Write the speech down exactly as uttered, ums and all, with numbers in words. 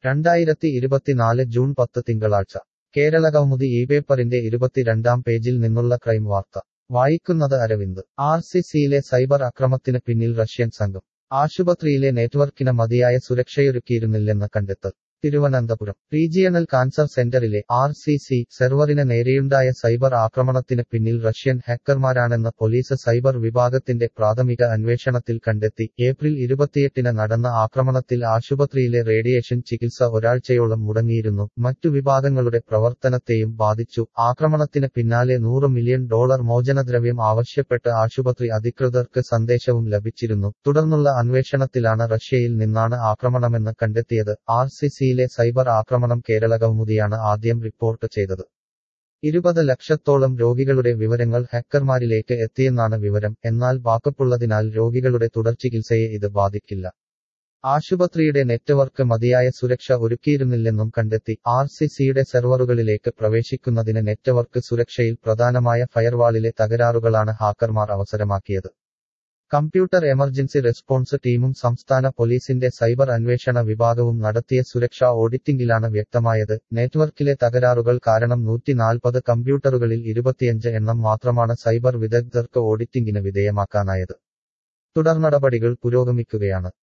രണ്ടായിരത്തി ഇരുപത്തിനാല് ജൂൺ പത്ത് തിങ്കളാഴ്ച കേരളകൗമുദി ഈ പേപ്പറിന്റെ ഇരുപത്തിരണ്ടാം പേജിൽ നിന്നുള്ള ക്രൈം വാർത്ത വായിക്കുന്നത് അരവിന്ദ്. ആർ സി സിയിലെ സൈബർ അക്രമത്തിന് പിന്നിൽ റഷ്യൻ സംഘം. ആശുപത്രിയിലെ നെറ്റ്വർക്കിന് മതിയായ സുരക്ഷയൊരുക്കിയിരുന്നില്ലെന്ന് കണ്ടെത്തൽ. തിരുവനന്തപുരം റീജിയണൽ കാൻസർ സെന്ററിലെ ആർ സി സി സെർവറിന് നേരെയുണ്ടായ സൈബർ ആക്രമണത്തിന് പിന്നിൽ റഷ്യൻ ഹാക്കർമാരാണെന്ന് പോലീസ് സൈബർ വിഭാഗത്തിന്റെ പ്രാഥമിക അന്വേഷണത്തിൽ കണ്ടെത്തി. ഏപ്രിൽ ഇരുപത്തിയെട്ടിന് നടന്ന ആക്രമണത്തിൽ ആശുപത്രിയിലെ റേഡിയേഷൻ ചികിത്സ ഒരാഴ്ചയോളം മുടങ്ങിയിരുന്നു. മറ്റു വിഭാഗങ്ങളുടെ പ്രവർത്തനത്തെയും ബാധിച്ചു. ആക്രമണത്തിന് പിന്നാലെ നൂറ് മില്യൺ ഡോളർ മോചനദ്രവ്യം ആവശ്യപ്പെട്ട് ആശുപത്രി അധികൃതർക്ക് സന്ദേശവും ലഭിച്ചിരുന്നു. തുടർന്നുള്ള അന്വേഷണത്തിലാണ് റഷ്യയിൽ നിന്നാണ് ആക്രമണമെന്ന് കണ്ടെത്തിയത്. ആർ സി സി യിലെ സൈബർ ആക്രമണം കേരളകൗമുദിയാണ് ആദ്യം റിപ്പോർട്ട് ചെയ്തത്. ഇരുപത് ലക്ഷത്തോളം രോഗികളുടെ വിവരങ്ങൾ ഹാക്കർമാരിലേക്ക് എത്തിയെന്നാണ് വിവരം. എന്നാൽ ബാക്കപ്പുള്ളതിനാൽ രോഗികളുടെ തുടർചികിത്സയെ ഇത് ബാധിക്കില്ല. ആശുപത്രിയുടെ നെറ്റ്വർക്ക് മതിയായ സുരക്ഷ ഒരുക്കിയിരുന്നില്ലെന്നും കണ്ടെത്തി. ആർ സി സിയുടെ സെർവറുകളിലേക്ക് പ്രവേശിക്കുന്നതിന് നെറ്റ്വർക്ക് സുരക്ഷയിൽ പ്രധാനമായ ഫയർവാളിലെ തകരാറുകളാണ് ഹാക്കർമാർ അവസരമാക്കിയത്. കമ്പ്യൂട്ടർ എമർജൻസി റെസ്പോൺസ് ടീമും സംസ്ഥാന പോലീസിന്റെ സൈബർ അന്വേഷണ വിഭാഗവും നടത്തിയ സുരക്ഷാ ഓഡിറ്റിംഗിലാണ് വ്യക്തമായത്. നെറ്റ്വർക്കിലെ തകരാറുകൾ കാരണം നൂറ്റി നാൽപ്പത് കമ്പ്യൂട്ടറുകളിൽ ഇരുപത്തിയഞ്ച് എണ്ണം മാത്രമാണ് സൈബർ വിദഗ്ധർക്ക് ഓഡിറ്റിംഗിന് വിധേയമാക്കാനായത്. തുടർനടപടികൾ പുരോഗമിക്കുകയാണ്.